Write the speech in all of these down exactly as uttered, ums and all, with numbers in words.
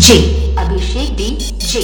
जे Abhishek D J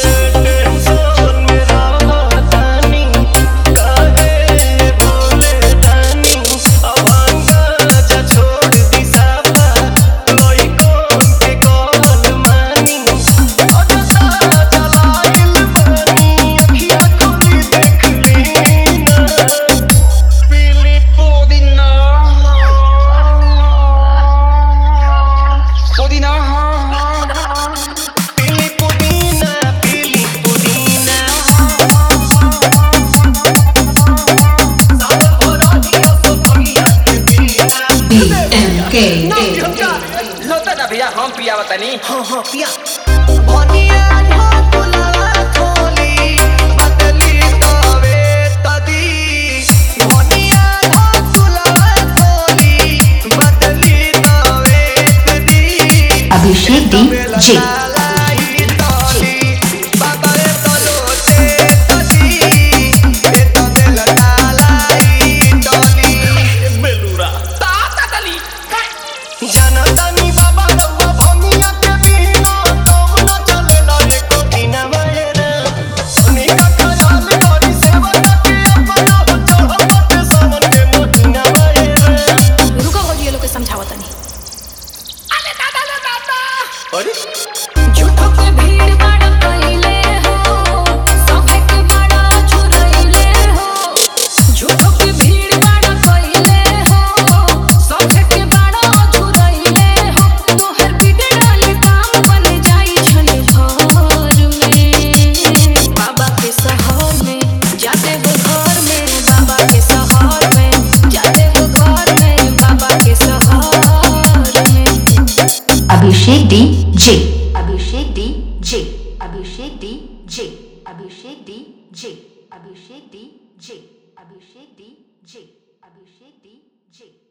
लोता ना भैया हम पिया बतानी हाँ हाँ पिया भनिया ढोकुला खोली बदली तवे तदी भनिया ढोकुला खोली बदली तवे तदी अभिषेक डी जे झूठों के भीड़ बड़ा कइले हो सभे के बड़ा चुरइले हो झूठों के भीड़ बड़ा कइले हो सभे के बड़ा चुरइले हो तोहर बिगड़ल काम बन जाई छने घर में बाबा के शहर में जाते हो घर में बाबा के शहर में जाते हो घर में बाबा के शहर में Abhishek D J Abhishek D J Abhishek D J Abhishek D J Abhishek D J Abhishek D J Abhishek D J